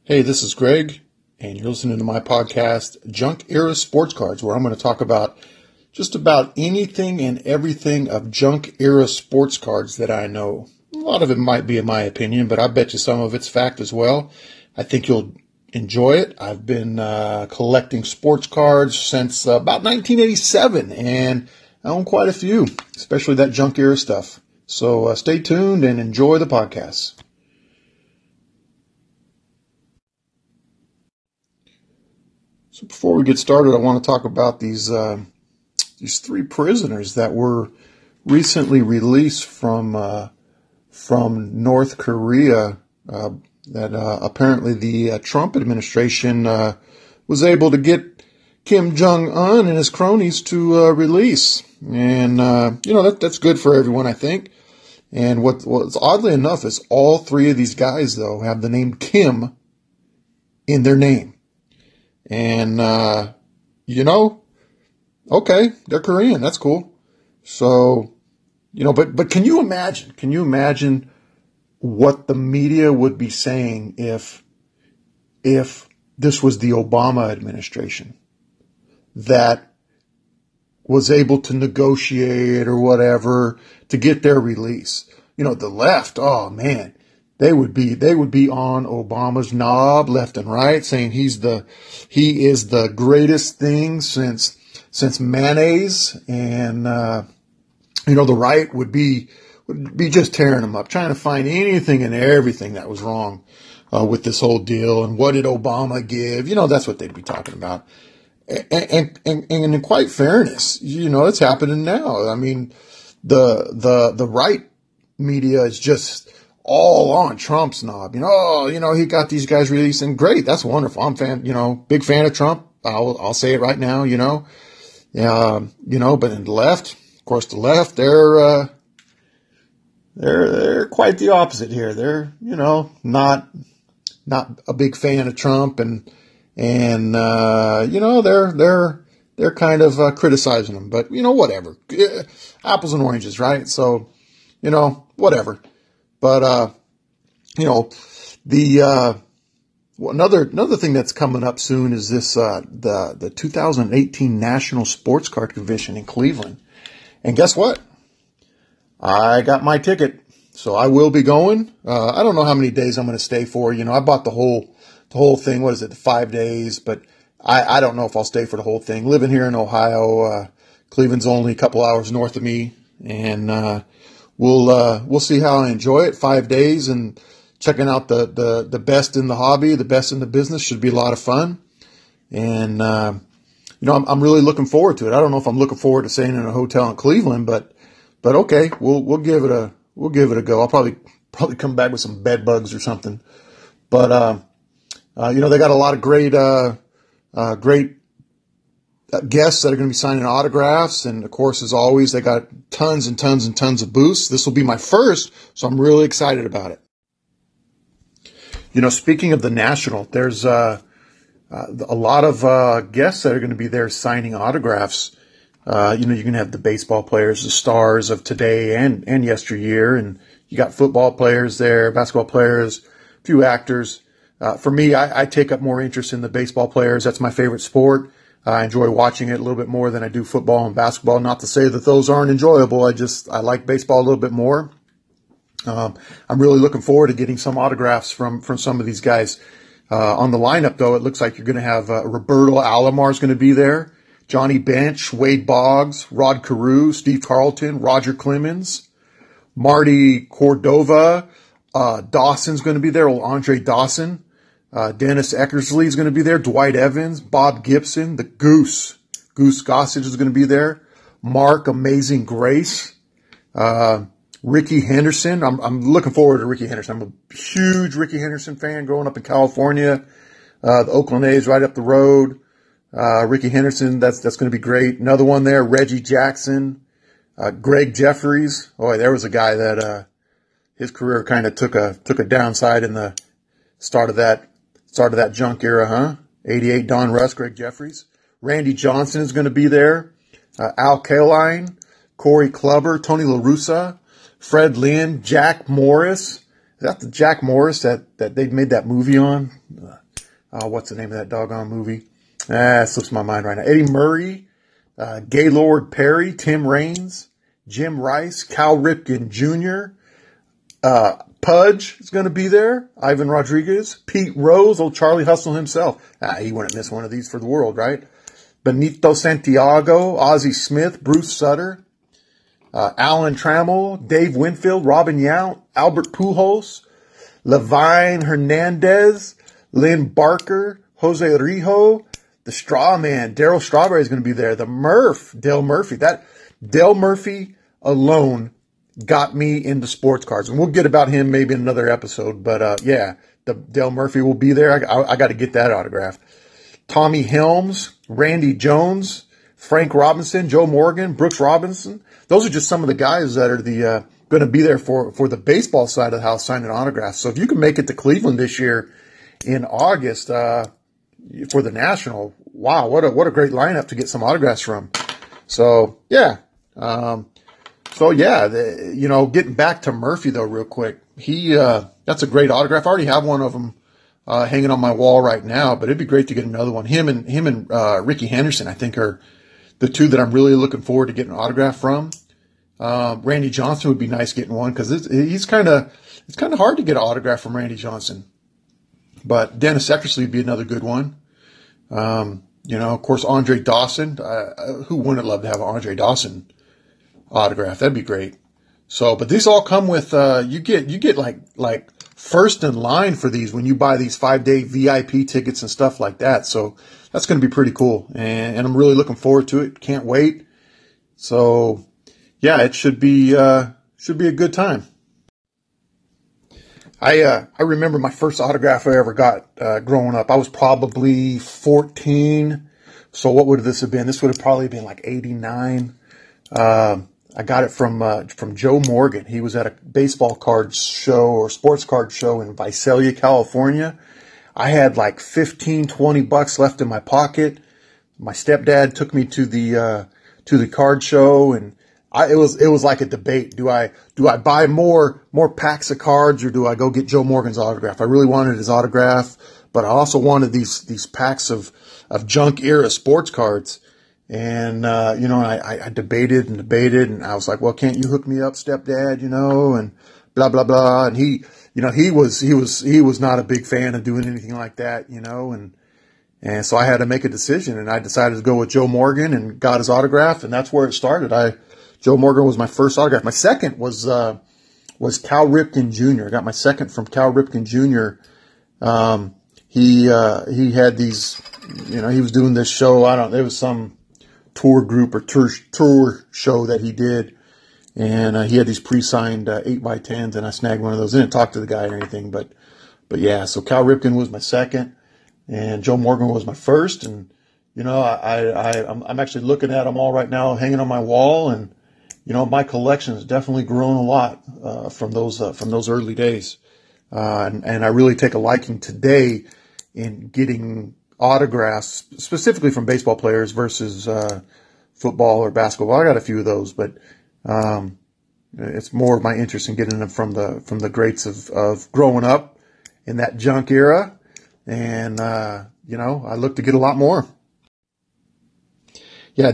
Hey, this is Greg, and you're listening to my podcast, Junk Era Sports Cards, where I'm going to talk about just about anything and everything of junk era sports cards that I know. A lot of it might be in my opinion, but I bet you some of it's fact as well. I think you'll enjoy it. I've been collecting sports cards since about 1987, and I own quite a few, especially that junk era stuff. So stay tuned and enjoy the podcast. So before we get started, I want to talk about these three prisoners that were recently released from North Korea. That apparently the Trump administration was able to get Kim Jong-un and his cronies to release, and that's good for everyone, I think. And what's oddly enough is all three of these guys though have the name Kim in their name. And, okay, they're Korean. That's cool. So, but can you imagine what the media would be saying if this was the Obama administration that was able to negotiate or whatever to get their release? The left, oh man. They would be on Obama's knob left and right, saying he is the greatest thing since mayonnaise, and the right would be just tearing him up, trying to find anything and everything that was wrong with this whole deal. And what did Obama give? That's what they'd be talking about. And in quite fairness, it's happening now. I mean, the right media is just all on Trump's knob. He got these guys released, and great. That's wonderful. I'm big fan of Trump. I'll say it right now, but in the left, of course, they're quite the opposite here. They're, not a big fan of Trump, and they're kind of criticizing him, but whatever. Apples and oranges, right? So, whatever. But, another thing that's coming up soon is this, the 2018 National Sports Card Convention in Cleveland. And guess what? I got my ticket. So I will be going. I don't know how many days I'm going to stay for. I bought the whole thing. What is it? 5 days, but I don't know if I'll stay for the whole thing. Living here in Ohio, Cleveland's only a couple hours north of me, and, we'll see how I enjoy it. 5 days and checking out the best in the hobby, the best in the business should be a lot of fun. And, I'm really looking forward to it. I don't know if I'm looking forward to staying in a hotel in Cleveland, but okay, we'll give it a go. I'll probably come back with some bed bugs or something. But, they got a lot of great guests that are going to be signing autographs. And of course, as always, they got tons and tons and tons of booths. This will be my first, so I'm really excited about it. Speaking of the National, there's a lot of guests that are going to be there signing autographs. You're going to have the baseball players, the stars of today and yesteryear. And you got football players there, basketball players, a few actors. For me, I take up more interest in the baseball players. That's my favorite sport. I enjoy watching it a little bit more than I do football and basketball. Not to say that those aren't enjoyable. I like baseball a little bit more. I'm really looking forward to getting some autographs from some of these guys. On the lineup, though, it looks like you're going to have Roberto Alomar is going to be there, Johnny Bench, Wade Boggs, Rod Carew, Steve Carlton, Roger Clemens, Marty Cordova, Dawson's going to be there, old Andre Dawson. Dennis Eckersley is going to be there. Dwight Evans, Bob Gibson, the Goose Gossage is going to be there. Mark Amazing Grace, Ricky Henderson. I'm looking forward to Ricky Henderson. I'm a huge Ricky Henderson fan growing up in California. The Oakland A's right up the road. Ricky Henderson, that's going to be great. Another one there, Reggie Jackson, Greg Jeffries. Oh, there was a guy that, his career kind of took a downside in the start of that junk era, huh? 88 Don Russ, Greg Jeffries. Randy Johnson is going to be there. Al Kaline, Corey Kluber, Tony La Russa, Fred Lynn, Jack Morris, that the Jack Morris that they made that movie on? What's the name of that doggone movie? It slips my mind right now. Eddie Murray, Gaylord Perry, Tim Raines, Jim Rice, Cal Ripken Jr., Pudge is going to be there, Ivan Rodriguez, Pete Rose, old Charlie Hustle himself. He wouldn't miss one of these for the world, right? Benito Santiago, Ozzie Smith, Bruce Sutter, Alan Trammell, Dave Winfield, Robin Yount, Albert Pujols, Levine Hernandez, Lynn Barker, Jose Rijo, the Straw Man, Darryl Strawberry is going to be there. The Murph, Dale Murphy. That Dale Murphy alone got me into sports cards. And we'll get about him maybe in another episode. But yeah, the Dale Murphy will be there. I got to get that autograph. Tommy Helms, Randy Jones, Frank Robinson, Joe Morgan, Brooks Robinson. Those are just some of the guys that are the going to be there for the baseball side of the house signing autographs. So if you can make it to Cleveland this year in August for the National, wow, what a great lineup to get some autographs from. So yeah, getting back to Murphy though, real quick, that's a great autograph. I already have one of them hanging on my wall right now, but it'd be great to get another one. Him and Ricky Henderson, I think, are the two that I'm really looking forward to getting an autograph from. Randy Johnson would be nice getting one because it's kind of hard to get an autograph from Randy Johnson. But Dennis Eckersley would be another good one. Of course, Andre Dawson. Who wouldn't love to have an Andre Dawson autograph? That'd be great. So, but these all come with you get like first in line for these when you buy these 5-day VIP tickets and stuff like that. So that's going to be pretty cool, and I'm really looking forward to it. Can't wait. So yeah, it should be a good time. I remember my first autograph I ever got growing up. I was probably 14. So what would this have been? This would have probably been like 89. I got it from Joe Morgan. He was at a baseball card show or sports card show in Visalia, California. I had like 15, 20 bucks left in my pocket. My stepdad took me to the card show, and it was like a debate. Do I buy more packs of cards, or do I go get Joe Morgan's autograph? I really wanted his autograph, but I also wanted these packs of junk era sports cards. And, I debated, and I was like, well, can't you hook me up, stepdad, and blah, blah, blah. And he was not a big fan of doing anything like that, and so I had to make a decision, and I decided to go with Joe Morgan and got his autograph, and that's where it started. Joe Morgan was my first autograph. My second was Cal Ripken Jr. I got my second from Cal Ripken Jr. He had these, he was doing this show. There was some tour group or tour show that he did. And he had these pre-signed 8x10s, and I snagged one of those. I didn't talk to the guy or anything, but yeah. So Cal Ripken was my second, and Joe Morgan was my first. And I'm actually looking at them all right now, hanging on my wall, and my collection has definitely grown a lot from those early days. And I really take a liking today in getting autographs, specifically from baseball players versus football or basketball. I got a few of those, but it's more of my interest in getting them from the greats of growing up in that junk era. And, I look to get a lot more. Yeah,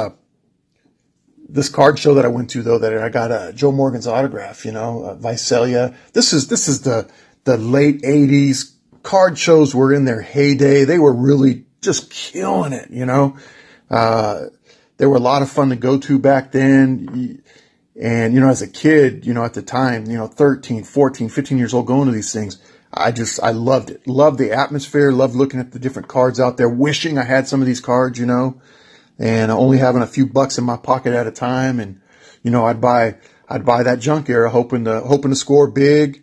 this card show that I went to, though, that I got Joe Morgan's autograph, Visalia. This is the late 80s. Card shows were in their heyday. They were really just killing it, They were a lot of fun to go to back then. And, as a kid, at the time, 13, 14, 15 years old going to these things, I loved it. Loved the atmosphere, loved looking at the different cards out there, wishing I had some of these cards, and only having a few bucks in my pocket at a time. And, I'd buy that junk era, hoping to score big.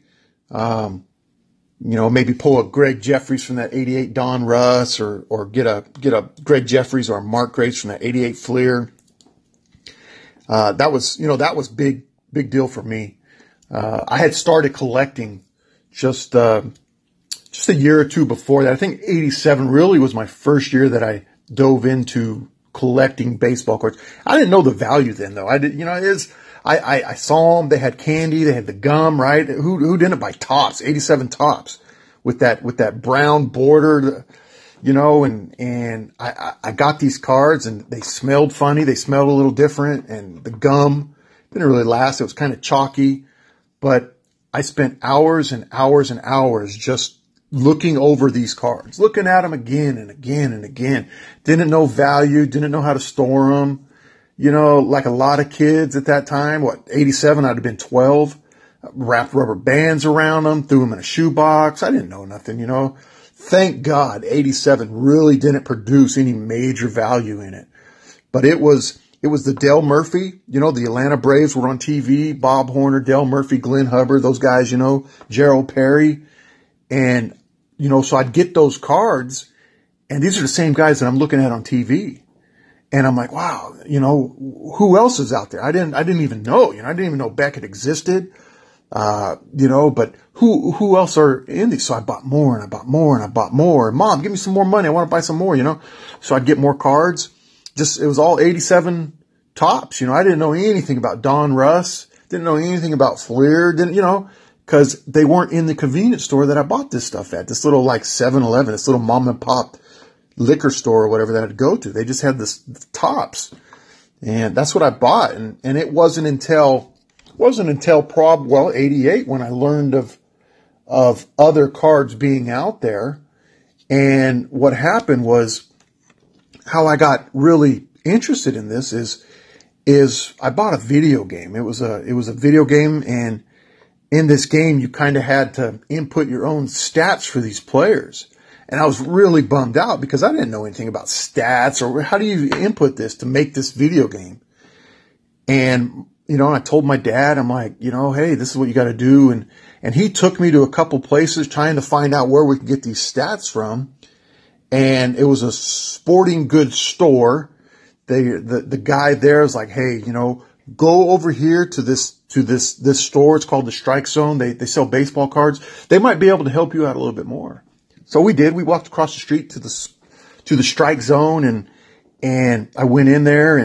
Maybe pull a Greg Jeffries from that 88 Don Russ, or get a Greg Jeffries or a Mark Grace from that 88 Fleer. That was big deal for me. I had started collecting just a year or two before that. I think 87 really was my first year that I dove into collecting baseball cards. I didn't know the value then, though. I saw them. They had candy. They had the gum, right? Who didn't buy Topps, 87 Topps with that brown border, and I got these cards and they smelled funny. They smelled a little different, and the gum didn't really last. It was kind of chalky, but I spent hours and hours and hours just looking over these cards, looking at them again and again and again. Didn't know value, didn't know how to store them. Like a lot of kids at that time, 87, I'd have been 12, wrapped rubber bands around them, threw them in a shoebox. I didn't know nothing, Thank God 87 really didn't produce any major value in it. But it was the Dale Murphy, the Atlanta Braves were on TV, Bob Horner, Dale Murphy, Glenn Hubbard, those guys, Gerald Perry. And, so I'd get those cards, and these are the same guys that I'm looking at on TV. And I'm like, wow, who else is out there? I didn't even know, I didn't even know Beckett existed. But who else are in these? So I bought more and I bought more and I bought more. Mom, give me some more money. I want to buy some more, So I'd get more cards. It was all 87 Topps. I didn't know anything about Don Russ. Didn't know anything about Fleer. Cause they weren't in the convenience store that I bought this stuff at. This little 7-Eleven, this little mom and pop liquor store or whatever that I'd go to. They just had this Topps. And that's what I bought. And it wasn't until 88 when I learned of other cards being out there. And what happened was, how I got really interested in this is I bought a video game. It was a video game, and in this game you kind of had to input your own stats for these players. And I was really bummed out because I didn't know anything about stats or how do you input this to make this video game. And, I told my dad, I'm like, hey, this is what you got to do. And he took me to a couple places trying to find out where we could get these stats from. And it was a sporting goods store. The guy there is like, hey, go over here to this store. It's called the Strike Zone. They sell baseball cards. They might be able to help you out a little bit more. So we did. We walked across the street to the Strike Zone, and I went in there,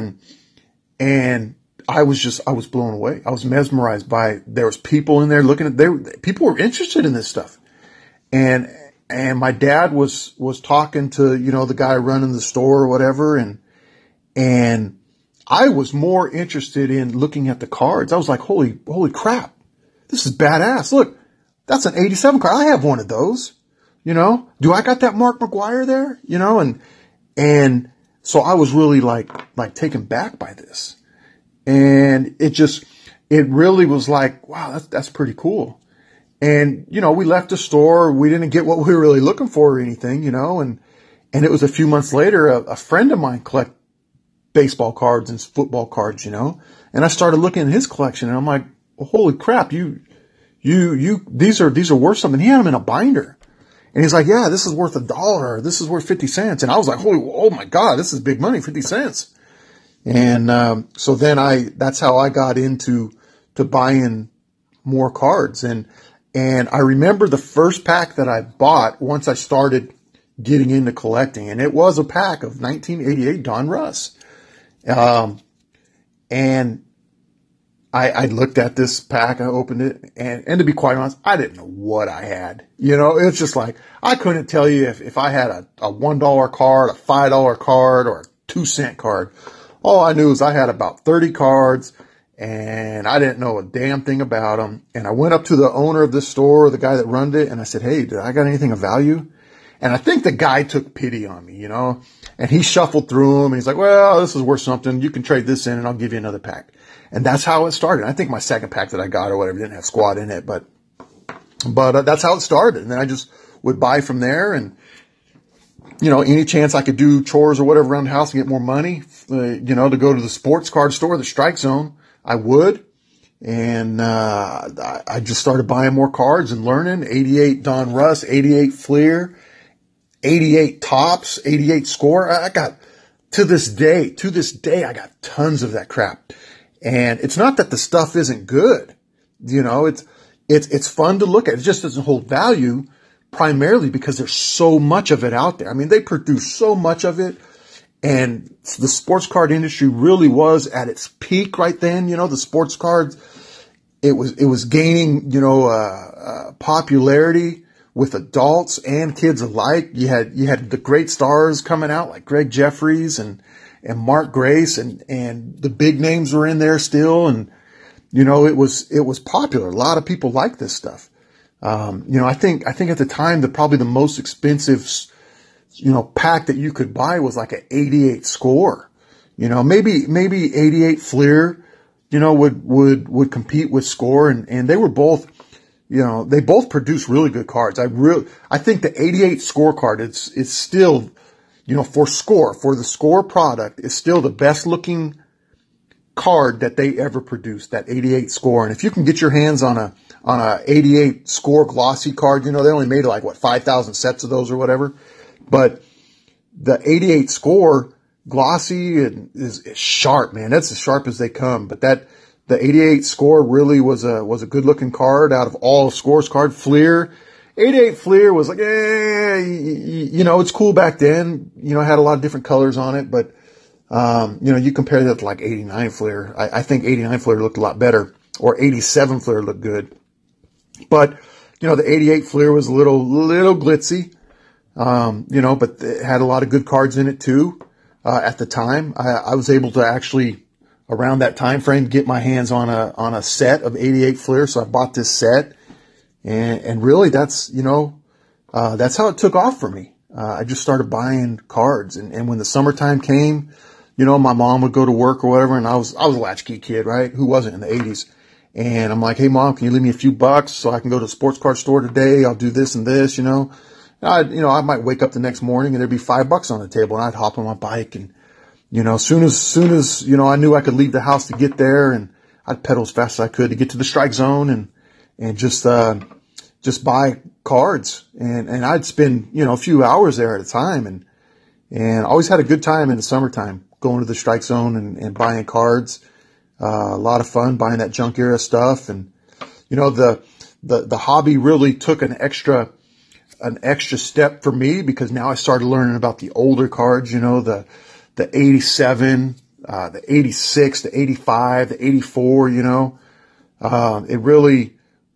and I was blown away. I was mesmerized by, there was people in there people were interested in this stuff. And my dad was talking to, the guy running the store or whatever. And I was more interested in looking at the cards. I was like, holy crap. This is badass. Look, that's an 87 card. I have one of those. Do I got that Mark McGwire there? And so I was really like taken back by this. And it really was like, wow, that's pretty cool. And, we left the store. We didn't get what we were really looking for or anything, and it was a few months later, a friend of mine collect baseball cards and football cards, and I started looking at his collection, and I'm like, well, holy crap, these are worth something. He had them in a binder. And he's like, yeah, this is worth $1. This is worth 50 cents. And I was like, oh my God, this is big money, 50 cents. And, so then that's how I got into buying more cards. And I remember the first pack that I bought once I started getting into collecting, and it was a pack of 1988 Don Russ. And I looked at this pack, I opened it, and to be quite honest, I didn't know what I had. It's just like, I couldn't tell you if I had a $1 card, a $5 card, or a 2-cent card. All I knew is I had about 30 cards, and I didn't know a damn thing about them. And I went up to the owner of this store, the guy that runned it, and I said, hey, did I got anything of value? And I think the guy took pity on me, and he shuffled through them, and he's like, well, this is worth something. You can trade this in, and I'll give you another pack. And that's how it started. I think my second pack that I got or whatever didn't have squat in it, but that's how it started. And then I just would buy from there, and, any chance I could do chores or whatever around the house and get more money, to go to the sports card store, the Strike Zone, I would. And, I just started buying more cards and learning. 88 Don Russ, 88 Fleer, 88 Topps, 88 Score. I got, to this day, I got tons of that crap. And it's not that the stuff isn't good. It's fun to look at. It just doesn't hold value primarily because there's so much of it out there. I mean, they produce so much of it, And the sports card industry really was at its peak right then. The sports cards, it was gaining, popularity with adults and kids alike. You had the great stars coming out like Greg Jeffries and Mark Grace and the big names were in there still. And, it was popular. A lot of people liked this stuff. I think at the time probably the most expensive, pack that you could buy was like an 88 score, maybe 88 Fleer, would compete with score and they were both, they both produce really good cards. I think the 88 score card is still, for the score product is still the best looking card that they ever produced, that 88 score. And if you can get your hands on a 88 score glossy card, they only made like 5,000 sets of those or whatever. But the 88 score glossy is sharp, man. That's as sharp as they come. But the 88 score really was a good looking card out of all scores card. Fleer, 88 Fleer was like, it's cool back then. It had a lot of different colors on it, but you compare that to like 89 Fleer. I think 89 Fleer looked a lot better, or 87 Fleer looked good. But, the 88 Fleer was a little glitzy, but it had a lot of good cards in it too. At the time, I was able to actually, around that time frame, get my hands on a set of 88 Fleer. So I bought this set and really that's how it took off for me. I just started buying cards and when the summertime came, my mom would go to work or whatever, and I was a latchkey kid, right? Who wasn't in the 80s? And I'm like, hey mom, can you leave me a few bucks so I can go to the sports card store today? I'll do this and this, I might wake up the next morning and there'd be $5 on the table and I'd hop on my bike and, soon as, I knew I could leave the house to get there and I'd pedal as fast as I could to get to the strike zone and just buy cards and I'd spend, a few hours there at a time and always had a good time in the summertime going to the strike zone and buying cards. A lot of fun buying that junk era stuff. And, the hobby really took an extra step for me because now I started learning about the older cards, the 87, the 86, the 85, the 84, it really,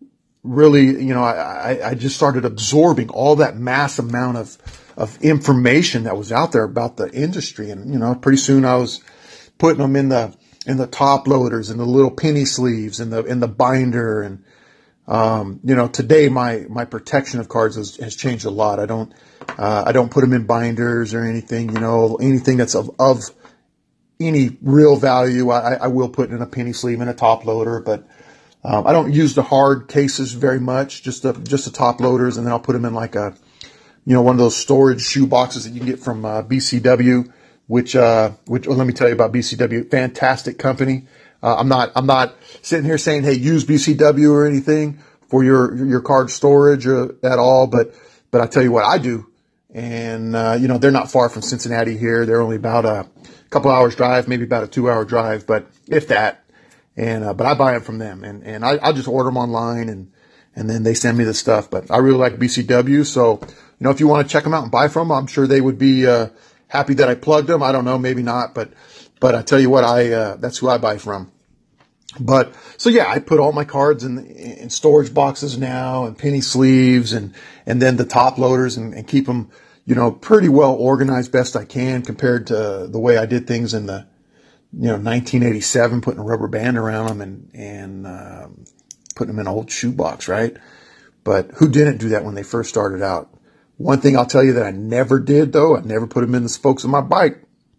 I just started absorbing all that mass amount of information that was out there about the industry. And, pretty soon I was putting them in the top loaders and the little penny sleeves and the binder. And, today my protection of cards has changed a lot. I don't put them in binders or anything, anything that's of any real value. I will put in a penny sleeve and a top loader, but, I don't use the hard cases very much, just the top loaders. And then I'll put them in like one of those storage shoe boxes that you can get from, BCW, which let me tell you about BCW. Fantastic company. I'm not sitting here saying, hey, use BCW or anything for your card storage at all, but I tell you what I do. And, they're not far from Cincinnati here. They're only about a couple hours drive, maybe about a 2-hour drive, but if that. And, but I buy them from them and I just order them online and then they send me the stuff. But I really like BCW. So, if you want to check them out and buy from them, I'm sure they would be, happy that I plugged them. I don't know, maybe not, but I tell you what, that's who I buy from. But, so yeah, I put all my cards in storage boxes now and penny sleeves and then the top loaders and keep them, pretty well organized best I can compared to the way I did things in the, 1987, putting a rubber band around them and putting them in an old shoebox, right? But who didn't do that when they first started out? One thing I'll tell you that I never did though, I never put them in the spokes of my bike.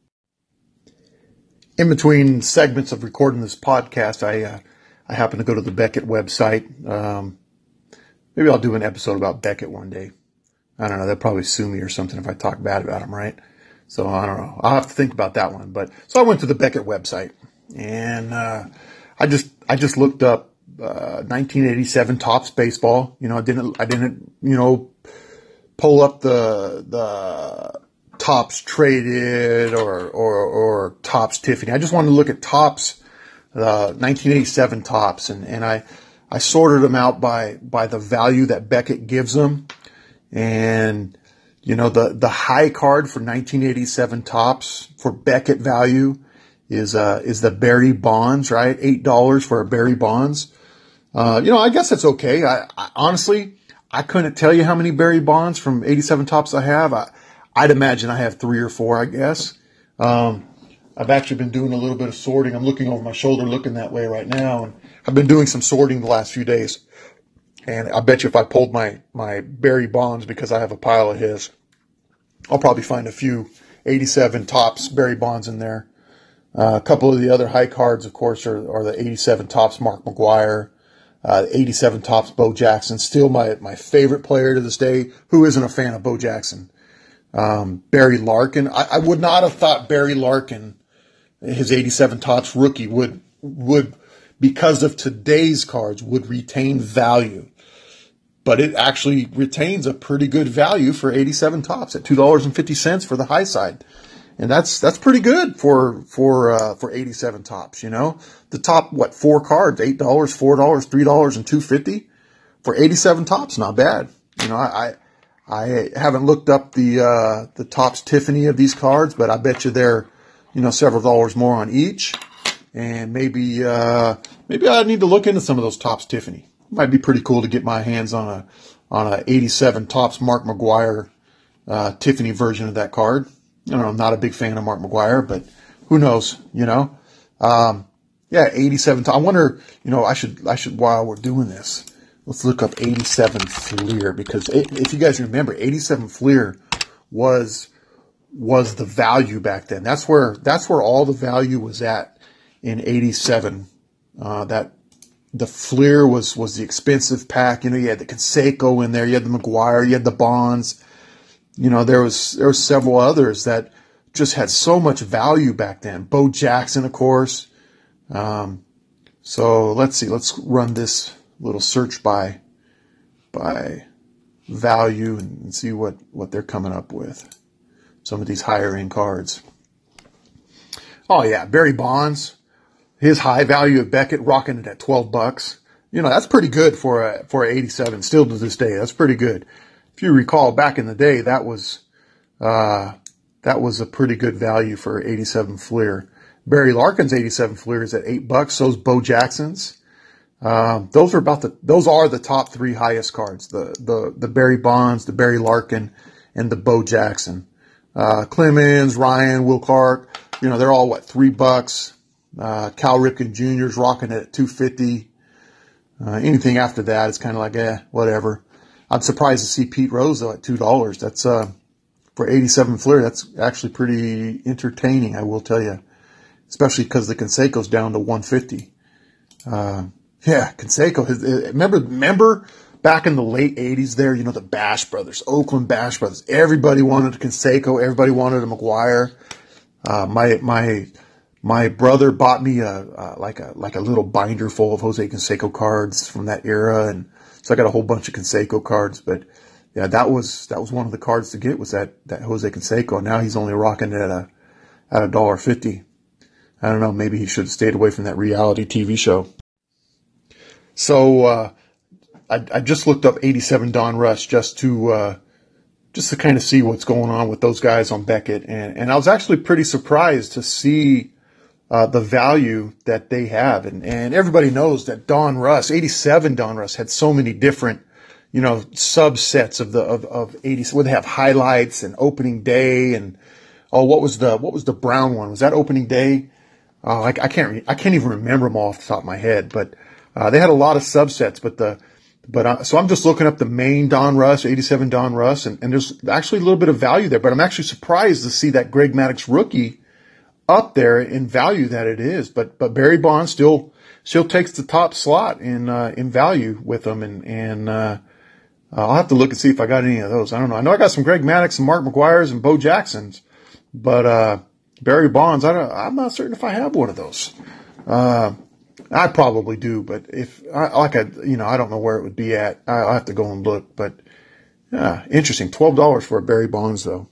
In between segments of recording this podcast, I happen to go to the Beckett website. Maybe I'll do an episode about Beckett one day. I don't know. They'll probably sue me or something if I talk bad about them, right? So I don't know. I'll have to think about that one. But so I went to the Beckett website and, I just looked up, 1987 Topps baseball. I didn't, pull up the Topps traded or Topps Tiffany. I just wanted to look at Topps, 1987 Topps and I sorted them out by the value that Beckett gives them. And, The high card for 1987 Topps for Beckett value is the Barry Bonds, right? $8 for a Barry Bonds. I guess that's okay. I honestly, I couldn't tell you how many Barry Bonds from 87 Topps I have. I'd imagine I have 3 or 4, I guess. I've actually been doing a little bit of sorting. I'm looking over my shoulder, looking that way right now, and I've been doing some sorting the last few days. And I bet you if I pulled my Barry Bonds, because I have a pile of his, I'll probably find a few 87 Topps Barry Bonds in there. A couple of the other high cards, of course, are the 87 Topps Mark McGwire, 87 Topps Bo Jackson. Still my favorite player to this day. Who isn't a fan of Bo Jackson? Barry Larkin. I would not have thought Barry Larkin, his 87 Topps rookie, would because of today's cards, would retain value. But it actually retains a pretty good value for 87 Topps at $2.50 for the high side. And that's pretty good for 87 Topps, The top, 4 cards, $8, $4, $3, and $2.50 for 87 Topps, not bad. I haven't looked up the Topps Tiffany of these cards, but I bet you they're, several dollars more on each. And maybe I need to look into some of those Topps Tiffany. Might be pretty cool to get my hands on a 87 Topps Mark McGwire Tiffany version of that card. I'm not a big fan of Mark McGwire, but who knows, 87. I wonder, I should, while we're doing this, let's look up 87 Fleer, because if you guys remember, 87 Fleer was the value back then. That's where all the value was at in 87. That the Fleer was the expensive pack. You had the Canseco in there, you had the McGwire, you had the Bonds. There was several others that just had so much value back then. Bo Jackson, of course. So let's see. Let's run this little search by value and see what they're coming up with. Some of these higher end cards. Oh yeah, Barry Bonds. His high value of Beckett, rocking it at $12. That's pretty good for 87. Still to this day, that's pretty good. If you recall, back in the day, that was a pretty good value for 87 Fleer. Barry Larkin's 87 Fleer is at $8. So's Bo Jackson's. Those are the top 3 highest cards: the Barry Bonds, the Barry Larkin, and the Bo Jackson. Clemens, Ryan, Will Clark, they're all $3. Cal Ripken Jr. is rocking it at $2.50. Anything after that, it's kind of like, whatever. I'm surprised to see Pete Rose though at $2. That's for 87 Fleer. That's actually pretty entertaining, I will tell you, especially because the Canseco's down to $1.50. Canseco. Remember back in the late 80s there, the Bash Brothers, Oakland Bash Brothers. Everybody wanted a Canseco. Everybody wanted a McGwire. My brother bought me a little binder full of Jose Canseco cards from that era, and so I got a whole bunch of Canseco cards. But yeah, that was one of the cards to get, was that Jose Canseco. Now he's only rocking it at $1.50. I don't know. Maybe he should have stayed away from that reality TV show. So I just looked up 87 Don Russ just to kind of see what's going on with those guys on Beckett, and I was actually pretty surprised to see the value that they have. And everybody knows that Don Russ, 87 Don Russ, had so many different, subsets of 80s, where they have highlights and opening day. And, what was the brown one? Was that opening day? I can't even remember them all off the top of my head, but, they had a lot of subsets, so I'm just looking up the main Don Russ, 87 Don Russ, and there's actually a little bit of value there, but I'm actually surprised to see that Greg Maddux rookie up there in value that it is. But Barry Bonds still takes the top slot in value with them, and I'll have to look and see if I got any of those. I don't know. I know I got some Greg Maddux and Mark McGwires and Bo Jacksons, but Barry Bonds, I'm not certain if I have one of those. I probably do, but I don't know where it would be at. I'll have to go and look. But interesting, $12 for a Barry Bonds though.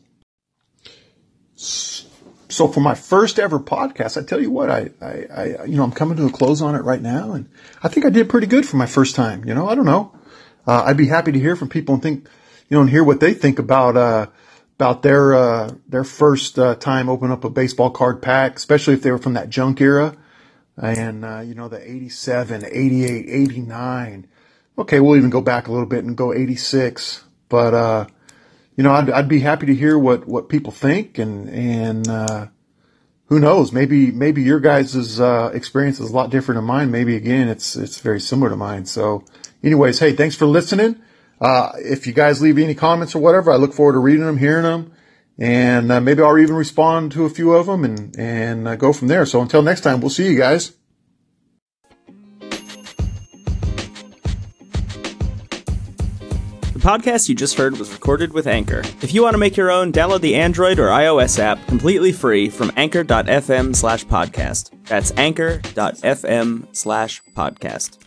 So for my first ever podcast, I tell you what, I'm coming to a close on it right now, and I think I did pretty good for my first time. I don't know. I'd be happy to hear from people and think, and hear what they think about their first time opening up a baseball card pack, especially if they were from that junk era. And, the 87, 88, 89. Okay, we'll even go back a little bit and go 86. But, I'd be happy to hear what people think, and who knows, maybe your guys' experience is a lot different than mine. Maybe again, it's very similar to mine. So anyways, hey, thanks for listening. If you guys leave any comments or whatever, I look forward to reading them, hearing them, and maybe I'll even respond to a few of them and go from there. So until next time, we'll see you guys. The podcast you just heard was recorded with Anchor. If you want to make your own, download the Android or iOS app completely free from anchor.fm/podcast. That's anchor.fm/podcast.